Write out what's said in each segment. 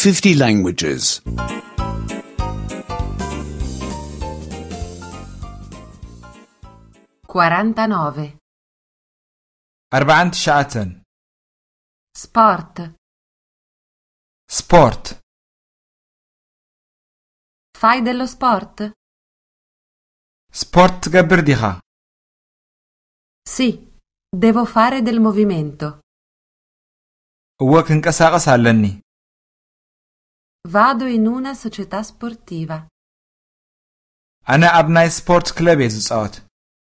50 languages. 49. 49 Sport. سبورت. Fai dello sport? سبورت تقبر ديخا. Sì, devo fare del movimento. هو كنقساقس علني. Vado in una società sportiva. أنا أبناي سبورت كلاب يزصوت.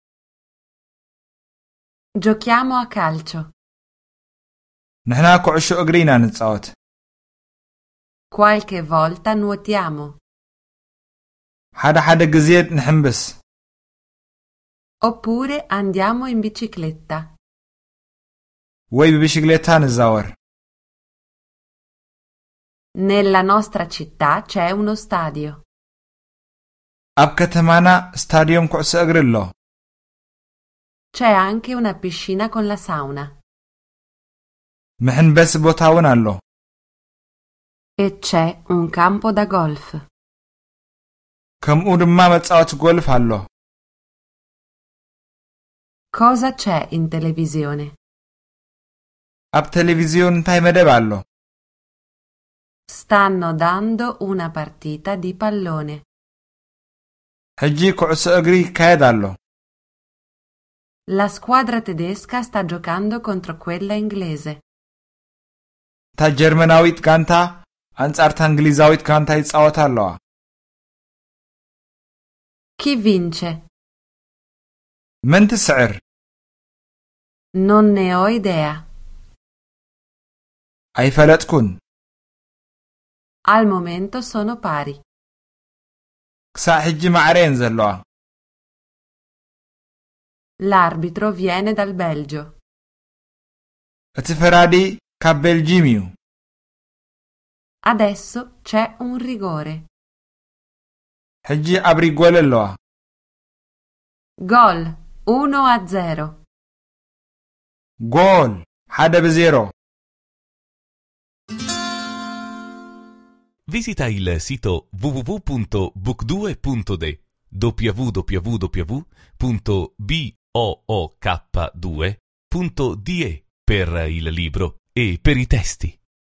Giochiamo a calcio. نحنا كعشو أجرينا نتصوت. Qualche volta nuotiamo. حدا جزيت نحنبس. Oppure andiamo in bicicletta. وي ببشكليتها نزاور. Nella nostra città c'è uno stadio. أب كتمانا ستاديوم كعسو أجريلو. C'è anche una piscina con la sauna. محن بس بوتاون ألو. E c'è un campo da golf. كم دما متصاوت غولف ألو. Cosa c'è in televisione? أب تلفزيون تاي مدب ألو. Stanno dando una partita di pallone. هجي كعسو أجري كايد ألو. La squadra tedesca sta giocando contro quella inglese. تا جرمناويت غانتا أنصار تا إنجليزاويت غانتا يتصاوت ألو. Chi vince? من تسعر؟ Non ne ho idea. أي فلتكن. Al momento sono pari. كسا حجي معرين زلوا. L'arbitro viene dal Belgio. اتفرادي كاب بلجيميو. Adesso c'è un rigore. حجي أبري غول اللوا. Gol 1-0. غول حدا بزيرو. Visita il sito www.book2.de www.book2.de per il libro e per i testi.